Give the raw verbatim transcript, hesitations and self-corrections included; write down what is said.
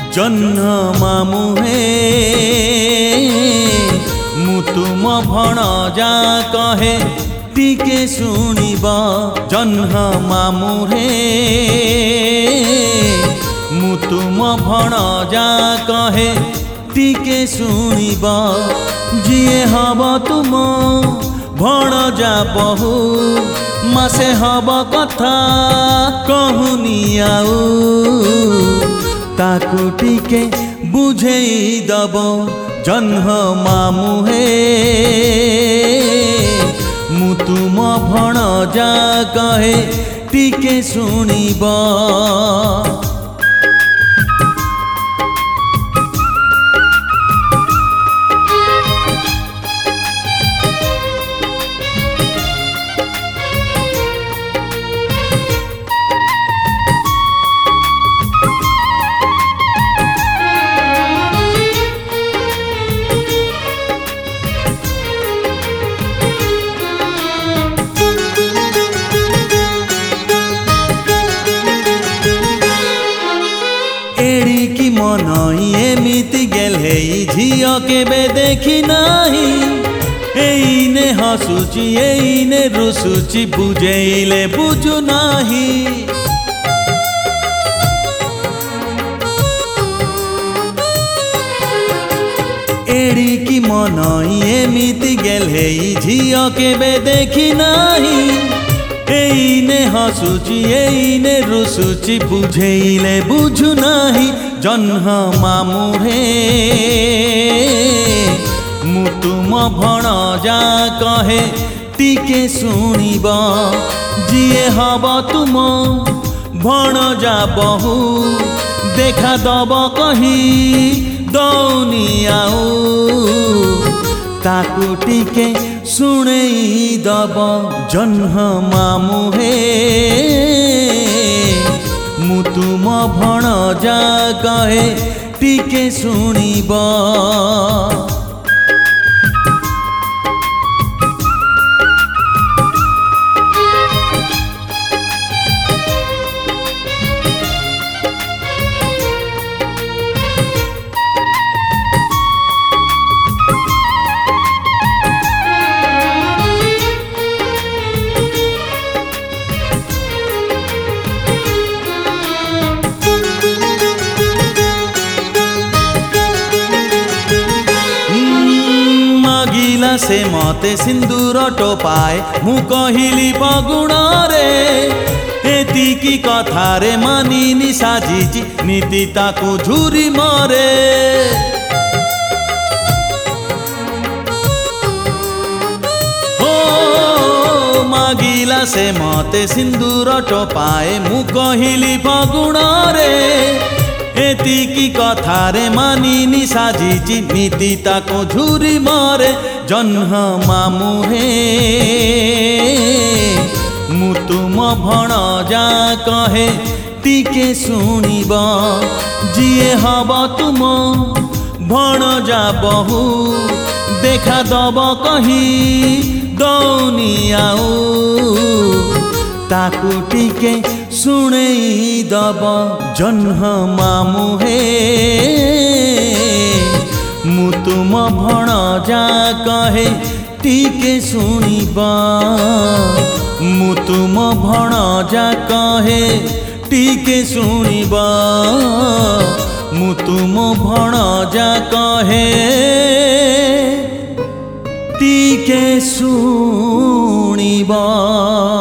जह्न मामु हे मु तुम भणजा कहे टिके शुणिब जह्न मामु हे मु तुम भणजा कहे टिके शुणिब जिए हब तुम भणजा बहु मासे हब कथा कहूनी आउ ताकू टिके बुझेई दब जह्न मामु हे मु तुम भणजा कहे टिके शुणिब। एड़िकी मन एमिति गेले झियो केबे देखी नाही एइने हसुची एइने रुसुची बुझेइले बुझु नाही। एड़िकी मन एमिति गेले झियो केबे देखी नाही एइने हसुची एइने रुसुची बुझेइले बुझु नाही। जह्न मामु हे मु तुम भणजा कहे टिके शुणिब जिए हब तुम भणजा बहु देखा दब कही दौनी आउ ताकू टिके शुणेई दब जह्न मामु हे मु तुम भणजा कहे टिके शुणिब। मागिला से मते सिंदूर टोपाए मु कहिली बगुण रे एतिकी कथा रे मानिनी साजिची नीति ताकू झुरी मरे। हो मागिला से मते सिंदूर टोपाए मु कहिली बगुण रे एतिकी कथा रे मानिनी साजिची नीति ताको झुरी मरे। जह्न मामु हे मु तुम भणजा कहे टिके शुणिब जिए हब तुम भणजा बहु देखा दब कही दौनी आउ ताकू टिके शुणेई दब जह्न मामु हे मु तुम भणजा कहे टिके शुणिब मु तुम भणजा कहे टिके शुणिब मु तुम भणजा कहे टिके शुणिब।